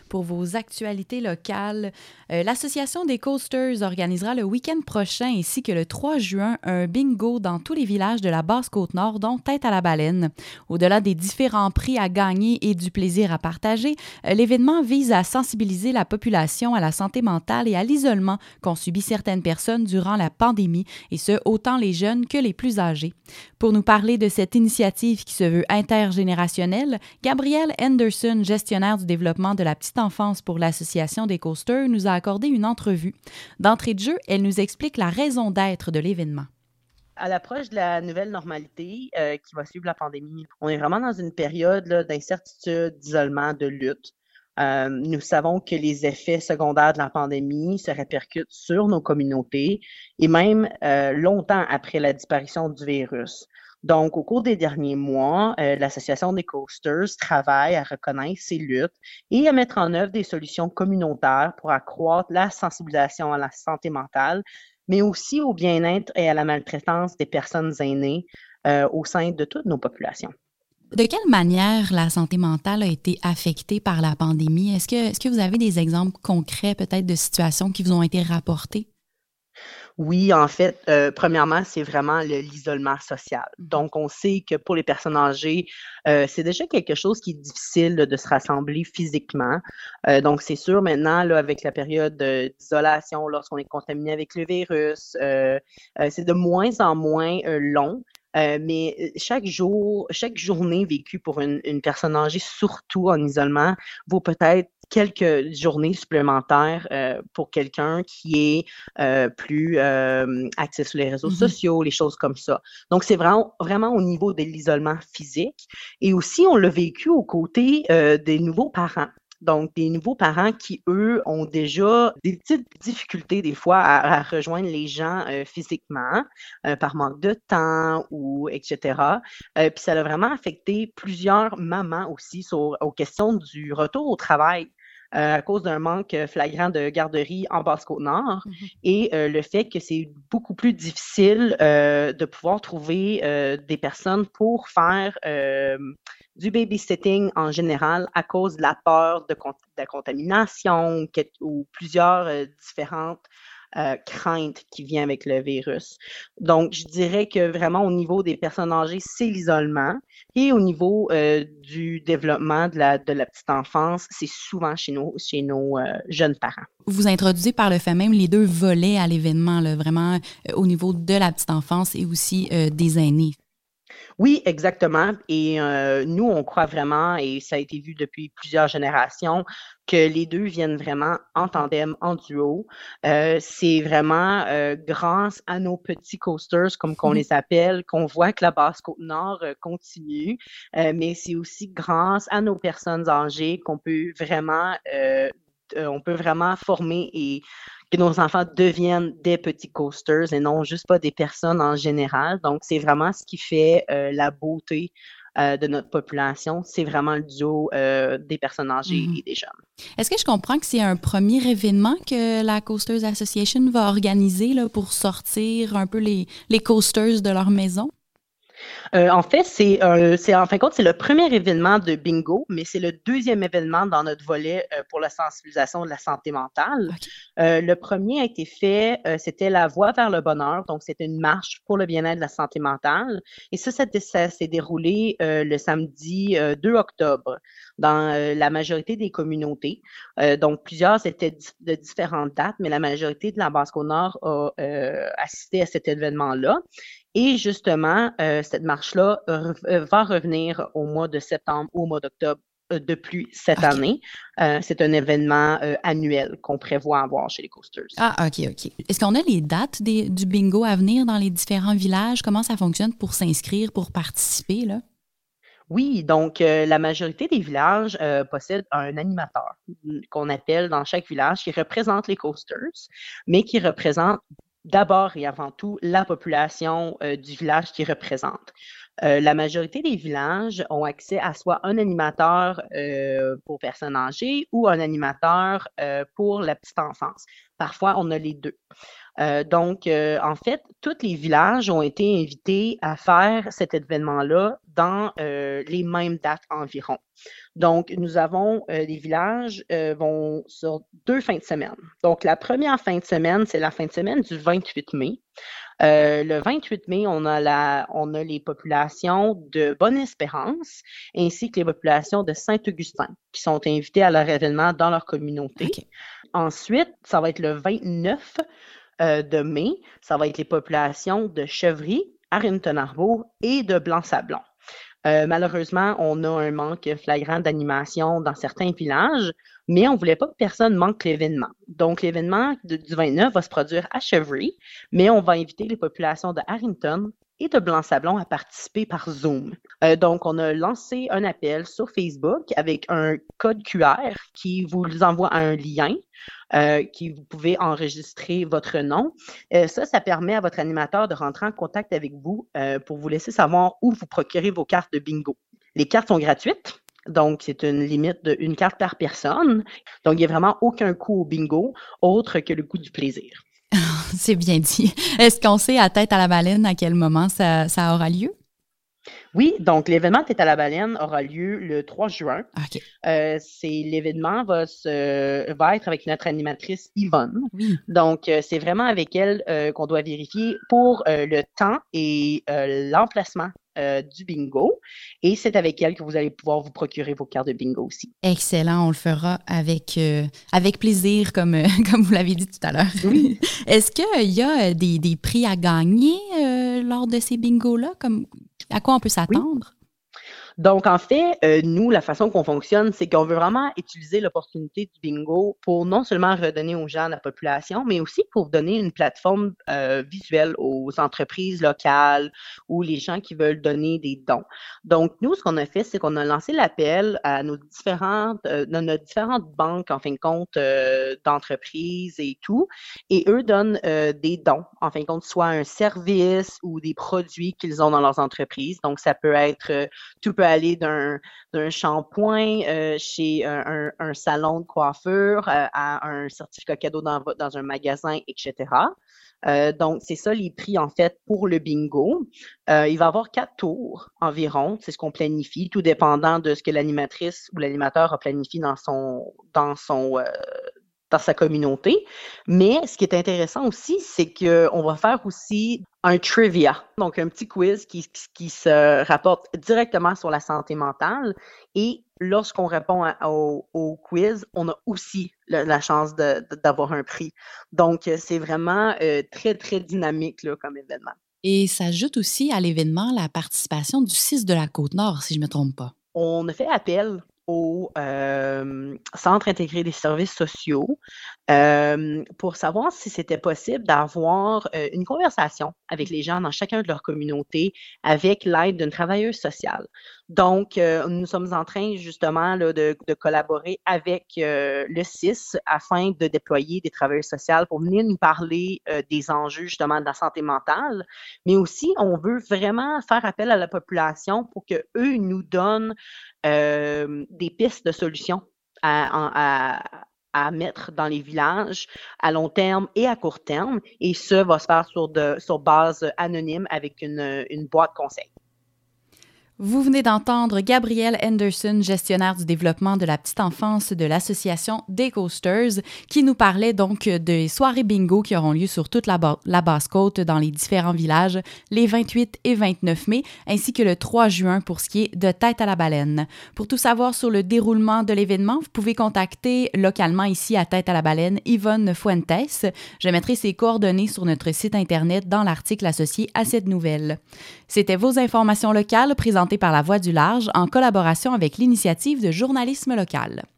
pour vos actualités locales. L'Association des Coasters organisera le week-end prochain ainsi que le 3 juin un bingo dans tous les villages de la Basse-Côte-Nord, dont Tête-à-la-Baleine. Au-delà des différents prix à gagner et du plaisir à partager, l'événement vise à sensibiliser la population à la santé mentale et à l'isolement qu'ont subi certaines personnes durant la pandémie, et ce, autant les jeunes que les plus âgés. Pour nous parler de cette initiative qui se veut intergénérationnelle, Gabrielle Henderson, gestionnaire du développement de la petite enfance pour l'Association des Coasters, nous a accordé une entrevue. D'entrée de jeu, elle nous explique la raison d'être de l'événement. À l'approche de la nouvelle normalité qui va suivre la pandémie, on est vraiment dans une période là, d'incertitude, d'isolement, de lutte. Nous savons que les effets secondaires de la pandémie se répercutent sur nos communautés et même longtemps après la disparition du virus. Donc, au cours des derniers mois, l'Association des Coasters travaille à reconnaître ces luttes et à mettre en œuvre des solutions communautaires pour accroître la sensibilisation à la santé mentale, mais aussi au bien-être et à la maltraitance des personnes aînées au sein de toutes nos populations. De quelle manière la santé mentale a été affectée par la pandémie? Est-ce que vous avez des exemples concrets peut-être de situations qui vous ont été rapportées? Oui, en fait, premièrement, c'est vraiment l'isolement social. Donc, on sait que pour les personnes âgées, c'est déjà quelque chose qui est difficile là, de se rassembler physiquement. Donc, c'est sûr maintenant, là, avec la période d'isolation, lorsqu'on est contaminé avec le virus, c'est de moins en moins long. Mais chaque journée vécue pour une personne âgée, surtout en isolement, vaut peut-être quelques journées supplémentaires pour quelqu'un qui est plus actif sur les réseaux sociaux, les choses comme ça. Donc, c'est vraiment au niveau de l'isolement physique. Et aussi, on l'a vécu aux côtés des nouveaux parents. Donc, des nouveaux parents qui, eux, ont déjà des petites difficultés des fois à rejoindre les gens physiquement par manque de temps ou etc. Puis ça a vraiment affecté plusieurs mamans aussi aux questions du retour au travail. À cause d'un manque flagrant de garderie en Basse-Côte-Nord et le fait que c'est beaucoup plus difficile de pouvoir trouver des personnes pour faire du babysitting en général à cause de la peur de la contamination ou plusieurs différentes craintes qui viennent avec le virus. Donc, je dirais que vraiment au niveau des personnes âgées, c'est l'isolement. Et au niveau du développement de la petite enfance, c'est souvent chez nos jeunes parents. Vous introduisez par le fait même les deux volets à l'événement, là, vraiment au niveau de la petite enfance et aussi des aînés. Oui, exactement. Et nous, on croit vraiment, et ça a été vu depuis plusieurs générations, que les deux viennent vraiment en tandem, en duo. C'est vraiment grâce à nos petits coasters, comme qu'on les appelle, qu'on voit que la Basse-Côte-Nord continue, mais c'est aussi grâce à nos personnes âgées qu'on peut vraiment former et que nos enfants deviennent des petits coasters et non juste pas des personnes en général. Donc, c'est vraiment ce qui fait la beauté de notre population. C'est vraiment le duo des personnes âgées et des jeunes. Est-ce que je comprends que c'est un premier événement que la Coasters Association va organiser là, pour sortir un peu les coasters de leur maison? En fait, en fin de compte, c'est le premier événement de bingo, mais c'est le deuxième événement dans notre volet pour la sensibilisation de la santé mentale. Okay. Le premier a été fait, c'était la Voie vers le bonheur, donc c'était une marche pour le bien-être de la santé mentale. Et ça s'est déroulé le samedi 2 octobre dans la majorité des communautés. Donc, plusieurs étaient de différentes dates, mais la majorité de la Basse-Côte-Nord a assisté à cet événement-là. Et justement, cette marche-là va revenir au mois de septembre ou au mois d'octobre de plus cette année. C'est un événement annuel qu'on prévoit avoir chez les Coasters. Ah, OK. Est-ce qu'on a les dates du bingo à venir dans les différents villages? Comment ça fonctionne pour s'inscrire, pour participer, là? Oui, donc la majorité des villages possèdent un animateur qu'on appelle dans chaque village qui représente les Coasters, mais qui représente d'abord et avant tout la population du village qu'ils représentent. La majorité des villages ont accès à soit un animateur pour personnes âgées ou un animateur pour la petite enfance. Parfois, on a les deux. Donc, en fait, tous les villages ont été invités à faire cet événement-là dans les mêmes dates environ. Donc, nous avons les villages vont sur 2 fins de semaine. Donc, la première fin de semaine, c'est la fin de semaine du 28 mai. Le 28 mai, on a les populations de Bonne-Espérance ainsi que les populations de Saint-Augustin qui sont invitées à leur événement dans leur communauté. OK. Ensuite, ça va être le 29 de mai, ça va être les populations de Chevry, Arrington-Arbour et de Blanc-Sablon. Malheureusement, on a un manque flagrant d'animation dans certains villages, mais on ne voulait pas que personne manque l'événement. Donc, l'événement du 29 va se produire à Chevry, mais on va inviter les populations de Arrington et de Blanc-Sablon à participer par Zoom. Donc, on a lancé un appel sur Facebook avec un code QR qui vous envoie un lien qui vous pouvez enregistrer votre nom. Ça permet à votre animateur de rentrer en contact avec vous pour vous laisser savoir où vous procurez vos cartes de bingo. Les cartes sont gratuites. Donc, c'est une limite d'une carte par personne. Donc, il n'y a vraiment aucun coût au bingo autre que le coût du plaisir. C'est bien dit. Est-ce qu'on sait à Tête à la baleine à quel moment ça aura lieu? Oui, donc l'événement Tête à la baleine aura lieu le 3 juin. OK. L'événement va être avec notre animatrice Yvonne. Oui. Donc, c'est vraiment avec elle qu'on doit vérifier pour le temps et l'emplacement du bingo. Et c'est avec elle que vous allez pouvoir vous procurer vos cartes de bingo aussi. Excellent, on le fera avec plaisir, comme vous l'avez dit tout à l'heure. Oui. Est-ce qu'il y a des prix à gagner lors de ces bingos-là? À quoi on peut s'attendre? Donc, en fait, nous, la façon qu'on fonctionne, c'est qu'on veut vraiment utiliser l'opportunité du bingo pour non seulement redonner aux gens de la population, mais aussi pour donner une plateforme visuelle aux entreprises locales ou les gens qui veulent donner des dons. Donc, nous, ce qu'on a fait, c'est qu'on a lancé l'appel à nos différentes banques, en fin de compte, d'entreprises et tout, et eux donnent des dons, en fin de compte, soit un service ou des produits qu'ils ont dans leurs entreprises. Donc, ça peut être, tout peut aller d'un shampoing chez un salon de coiffure à un certificat cadeau dans un magasin, etc. Donc, c'est ça les prix, en fait, pour le bingo. Il va y avoir 4 tours environ, c'est ce qu'on planifie, tout dépendant de ce que l'animatrice ou l'animateur a planifié dans sa communauté. Mais ce qui est intéressant aussi, c'est qu'on va faire aussi un trivia, donc un petit quiz qui se rapporte directement sur la santé mentale. Et lorsqu'on répond au quiz, on a aussi la chance d'avoir un prix. Donc, c'est vraiment très, très dynamique là, comme événement. Et s'ajoute aussi à l'événement la participation du 6 de la Côte-Nord, si je ne me trompe pas. On a fait appel au Centre intégré des services sociaux pour savoir si c'était possible d'avoir une conversation avec les gens dans chacun de leurs communautés avec l'aide d'une travailleuse sociale. Donc, nous sommes en train justement là, de collaborer avec le CIS afin de déployer des travailleuses sociales pour venir nous parler des enjeux justement de la santé mentale, mais aussi on veut vraiment faire appel à la population pour qu'eux nous donnent des pistes de solutions à mettre dans les villages à long terme et à court terme. Et ça va se faire sur base anonyme avec une boîte conseil. Vous venez d'entendre Gabrielle Henderson, gestionnaire du développement de la petite enfance de l'association des Coasters, qui nous parlait donc des soirées bingo qui auront lieu sur toute la Basse-Côte dans les différents villages les 28 et 29 mai, ainsi que le 3 juin pour ce qui est de Tête à la baleine. Pour tout savoir sur le déroulement de l'événement, vous pouvez contacter localement ici à Tête à la baleine Yvonne Fuentes. Je mettrai ses coordonnées sur notre site Internet dans l'article associé à cette nouvelle. C'était vos informations locales présentées par La Voix du Large en collaboration avec l'initiative de journalisme local.